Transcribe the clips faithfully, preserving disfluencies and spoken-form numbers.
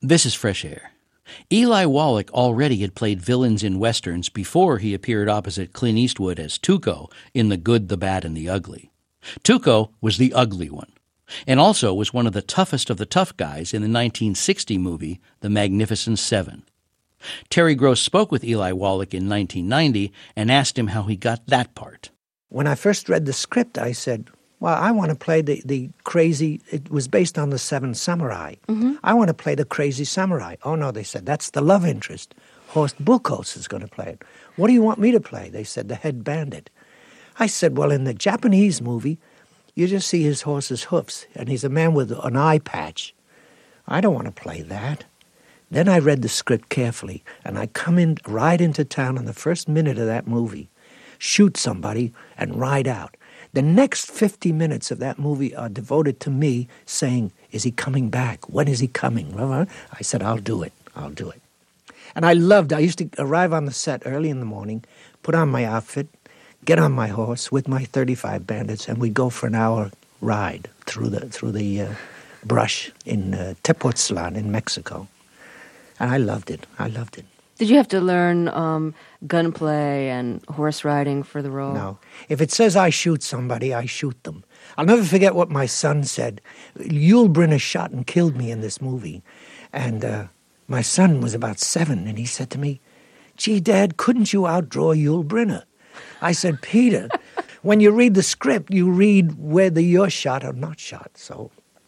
This is Fresh Air. Eli Wallach already had played villains in westerns before he appeared opposite Clint Eastwood as Tuco in The Good, the Bad, and the Ugly. Tuco was the ugly one, and also was one of the toughest of the tough guys in the nineteen sixty movie The Magnificent Seven. Terry Gross spoke with Eli Wallach in nineteen ninety and asked him how he got that part. When I first read the script, I said, well, I want to play the, the crazy, it was based on the Seven Samurai. Mm-hmm. I want to play the crazy samurai. Oh, no, they said, that's the love interest. Horst Buchholz is going to play it. What do you want me to play? They said, the head bandit. I said, well, in the Japanese movie, you just see his horse's hoofs, and he's a man with an eye patch. I don't want to play that. Then I read the script carefully, and I come in, ride into town in the first minute of that movie, shoot somebody, and ride out. The next fifty minutes of that movie are devoted to me saying, is he coming back? When is he coming? I said, I'll do it. I'll do it. And I loved, I used to arrive on the set early in the morning, put on my outfit, get on my horse with my thirty-five bandits, and we'd go for an hour ride through the through the uh, brush in uh, Tepoztlan in Mexico. And I loved it. I loved it. Did you have to learn um, gunplay and horse riding for the role? No. If it says I shoot somebody, I shoot them. I'll never forget what my son said. Yul Brynner shot and killed me in this movie. And uh, my son was about seven, and he said to me, gee, Dad, couldn't you outdraw Yul Brynner? I said, Peter, when you read the script, you read whether you're shot or not shot. So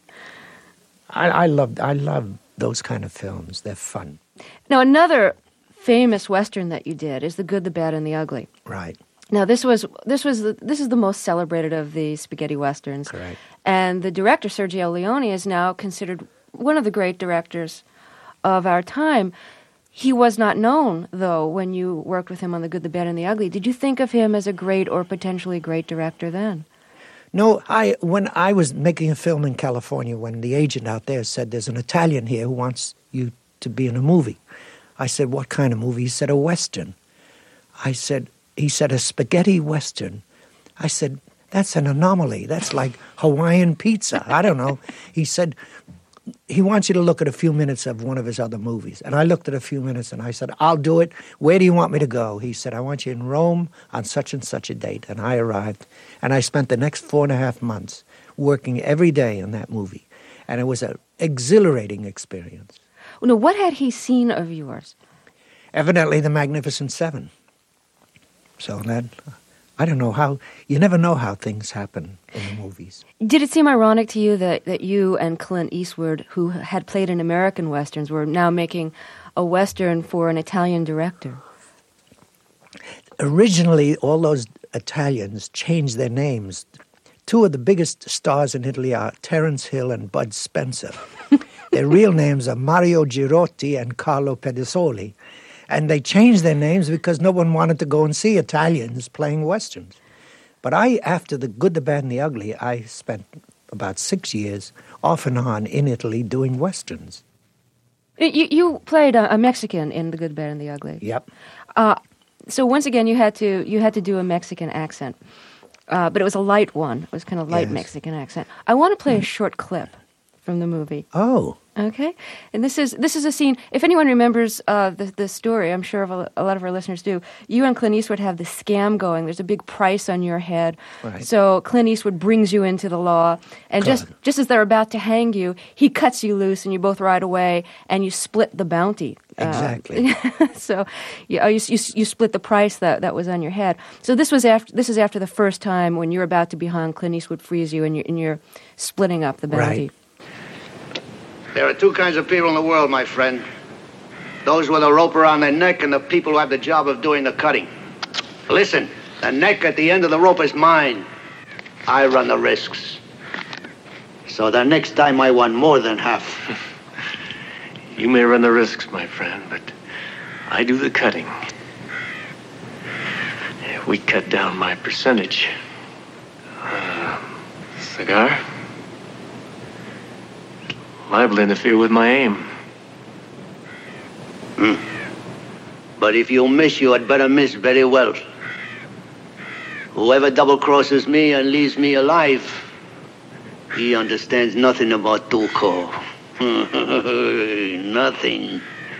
I, I love I love those kind of films. They're fun. Now, another famous Western that you did is The Good, the Bad, and the Ugly. Right. Now, this was this was the, this is the most celebrated of the spaghetti westerns. Correct. And the director, Sergio Leone, is now considered one of the great directors of our time. He was not known, though, when you worked with him on The Good, the Bad, and the Ugly. Did you think of him as a great or potentially great director then? No, I when I was making a film in California, when the agent out there said, there's an Italian here who wants you to be in a movie. I said, what kind of movie? He said, a Western. I said, he said, a spaghetti Western. I said, that's an anomaly. That's like Hawaiian pizza. I don't know. He said, he wants you to look at a few minutes of one of his other movies. And I looked at a few minutes and I said, I'll do it. Where do you want me to go? He said, I want you in Rome on such and such a date. And I arrived. And I spent the next four and a half months working every day on that movie. And it was an exhilarating experience. Well, now, what had he seen of yours? Evidently The Magnificent Seven. So that, I don't know how, you never know how things happen in the movies. Did it seem ironic to you that, that you and Clint Eastwood, who had played in American Westerns, were now making a Western for an Italian director? Originally, all those Italians changed their names. Two of the biggest stars in Italy are Terence Hill and Bud Spencer. Their real names are Mario Girotti and Carlo Pedisoli. And they changed their names because no one wanted to go and see Italians playing Westerns. But I, after The Good, the Bad, and the Ugly, I spent about six years off and on in Italy doing Westerns. You, you played a, a Mexican in The Good, the Bad, and the Ugly. Yep. Uh, so once again, you had to you had to do a Mexican accent. Uh, but it was a light one. It was kind of light yes. Mexican accent. I want to play a short clip from the movie. Oh. Okay. And this is this is a scene, if anyone remembers uh, the, the story, I'm sure a, a lot of our listeners do, you and Clint Eastwood have this scam going. There's a big price on your head. Right. So Clint Eastwood brings you into the law, and God. just, just as they're about to hang you, he cuts you loose, and you both ride away, and you split the bounty. Exactly. Uh, so you, you, you you split the price that, that was on your head. So this was after this is after the first time when you're about to be hung, Clint Eastwood frees you, and you're, and you're splitting up the bounty. Right. There are two kinds of people in the world, my friend. Those with a rope around their neck and the people who have the job of doing the cutting. Listen, the neck at the end of the rope is mine. I run the risks. So the next time I want more than half. You may run the risks, my friend, but I do the cutting. If we cut down my percentage. Uh, cigar? Liable to interfere with my aim. Hmm. But if you miss, you had better miss very well. Whoever double-crosses me and leaves me alive, he understands nothing about Tuco. Nothing.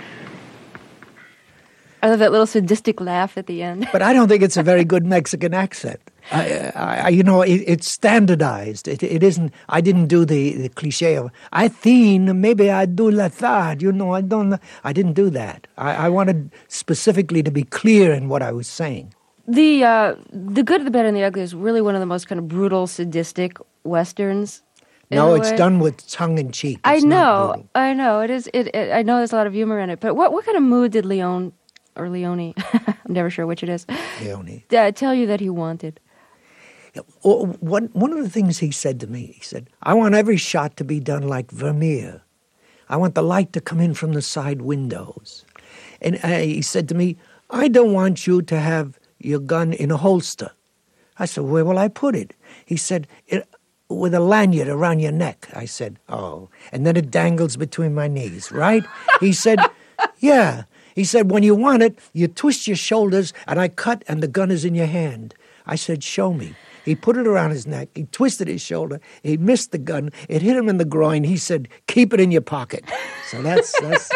I love that little sadistic laugh at the end. But I don't think it's a very good Mexican accent. I, I, you know, it, it's standardized. It, it isn't. I didn't do the, the cliche of I think maybe I do la third. You know, I don't. I didn't do that. I, I wanted specifically to be clear in what I was saying. The uh, the Good, the Bad, and the Ugly is really one of the most kind of brutal, sadistic westerns. No, it's way. done with tongue in cheek. I It's know, not brutal. I know. It is. It, it. I know there's a lot of humor in it. But what what kind of mood did Leone or Leone? I'm never sure which it is. Leone. Uh, tell you that he wanted. Or one, one of the things he said to me, he said, I want every shot to be done like Vermeer. I want the light to come in from the side windows. And uh, he said to me, I don't want you to have your gun in a holster. I said, where will I put it? He said, it, with a lanyard around your neck. I said, oh. And then it dangles between my knees, right? He said, yeah. He said, when you want it, you twist your shoulders, and I cut, and the gun is in your hand. I said, show me. He put it around his neck. He twisted his shoulder. He missed the gun. It hit him in the groin. He said, keep it in your pocket. So that's... that's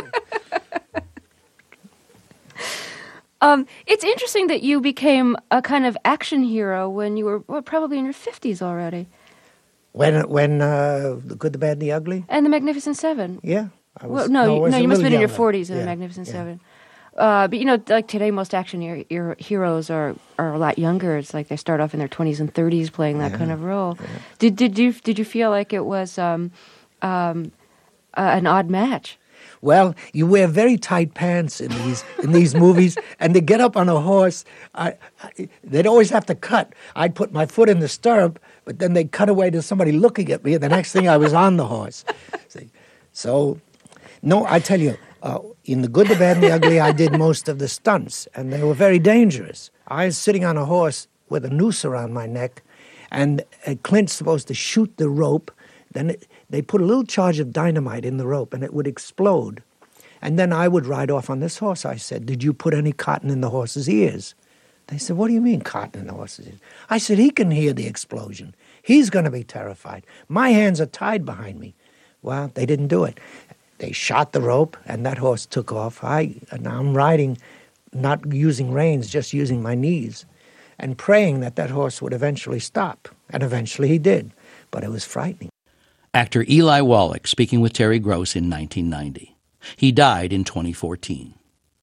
Um, it's interesting that you became a kind of action hero when you were well, probably in your fifties already. When, when uh, The Good, the Bad, and the Ugly? And The Magnificent Seven. Yeah. I was, Well, no, I you, was no, a you must have been in little your younger. forties in Yeah, The Magnificent yeah. Seven. Uh, but, you know, like today, most action hero, hero, heroes are, are a lot younger. It's like they start off in their twenties and thirties playing that Yeah, kind of role. yeah. Did did you did you feel like it was um, um, uh, an odd match? Well, you wear very tight pants in these in these movies, and to get up on a horse, I, I, they'd always have to cut. I'd put my foot in the stirrup, but then they'd cut away to somebody looking at me, and the next thing I was on the horse. See? So, no, I tell you, uh, in The Good, the Bad, and the Ugly, I did most of the stunts, and they were very dangerous. I was sitting on a horse with a noose around my neck, and uh, Clint's supposed to shoot the rope. Then it, they put a little charge of dynamite in the rope, and it would explode. And then I would ride off on this horse. I said, did you put any cotton in the horse's ears? They said, what do you mean cotton in the horse's ears? I said, he can hear the explosion. He's going to be terrified. My hands are tied behind me. Well, they didn't do it. They shot the rope, and that horse took off. I, and I'm riding, not using reins, just using my knees, and praying that that horse would eventually stop. And eventually he did, but it was frightening. Actor Eli Wallach speaking with Terry Gross in nineteen ninety. He died in twenty fourteen.